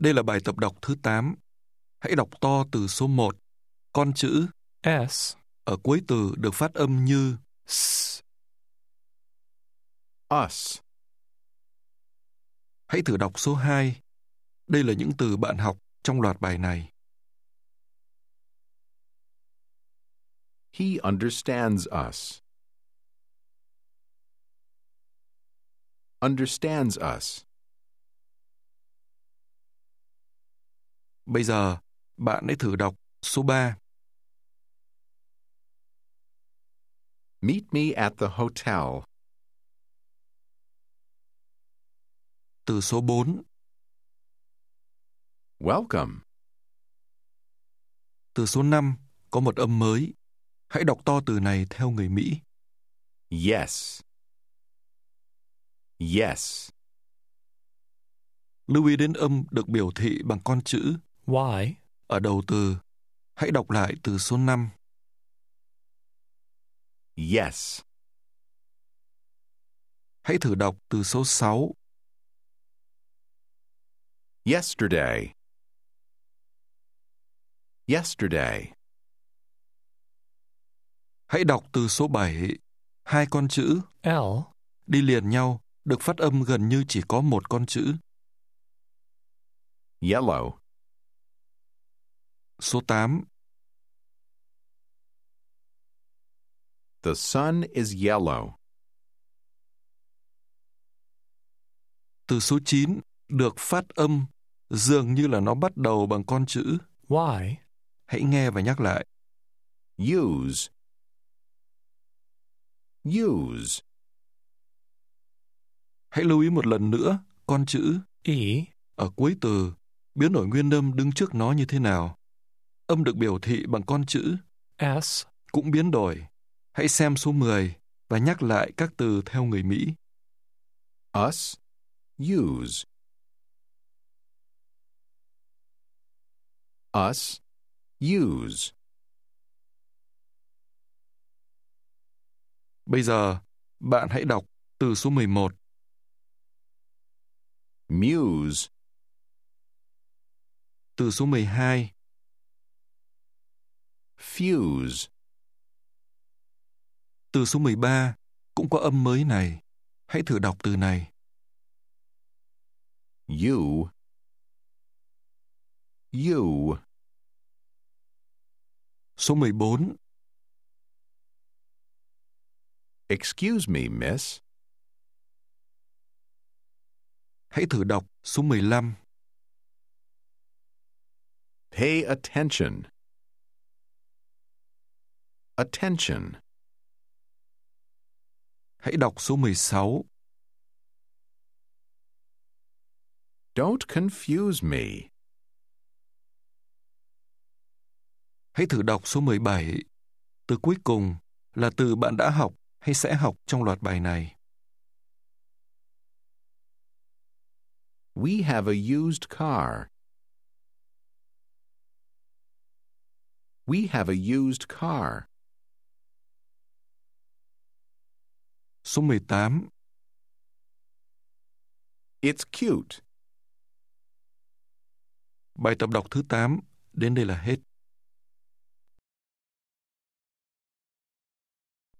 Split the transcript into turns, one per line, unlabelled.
Đây là bài tập đọc thứ 8. Hãy đọc to từ số 1. Con chữ
S,
ở cuối từ được phát âm như S.
Us.
Hãy thử đọc số 2. Đây là những từ bạn học trong loạt bài này.
He understands us. Understands us.
Bây giờ, bạn hãy thử đọc số 3.
Meet me at the hotel.
Từ số 4.
Welcome.
Từ số 5 có một âm mới. Hãy đọc to từ này theo người Mỹ.
Yes. Yes.
Lưu ý đến âm được biểu thị bằng con chữ
Y,
ở đầu từ. Hãy đọc lại từ số 5.
Yes.
Hãy thử đọc từ số 6.
Yesterday. Yesterday.
Hãy đọc từ số 7. Hai con chữ
L,
đi liền nhau được phát âm gần như chỉ có một con chữ.
Yellow.
Số 8.
The sun is yellow.
Từ số 9 được phát âm dường như là nó bắt đầu bằng con chữ.
Y,
Hãy nghe và nhắc lại.
Use. Use.
Hãy lưu ý một lần nữa con chữ
E,
ở cuối từ, biến đổi nguyên âm đứng trước nó như thế nào. Âm được biểu thị bằng con chữ
S,
cũng biến đổi. Hãy xem số 10 và nhắc lại các từ theo người Mỹ.
Us. Use. Us. Use.
Bây giờ, bạn hãy đọc từ số 11.
Muse.
Từ số 12.
Fuse.
Từ số 13 cũng có âm mới này. Hãy thử đọc từ này.
You. You.
Số 14.
Excuse me, miss.
Hãy thử đọc số 15.
Pay attention. Attention.
Hãy đọc số 16.
Don't confuse me.
Hãy thử đọc số 17. Từ cuối cùng là từ bạn đã học hay sẽ học trong loạt bài này.
We have a used car. We have a used car.
Số 18.
It's cute.
Bài tập đọc thứ 8 đến đây là hết.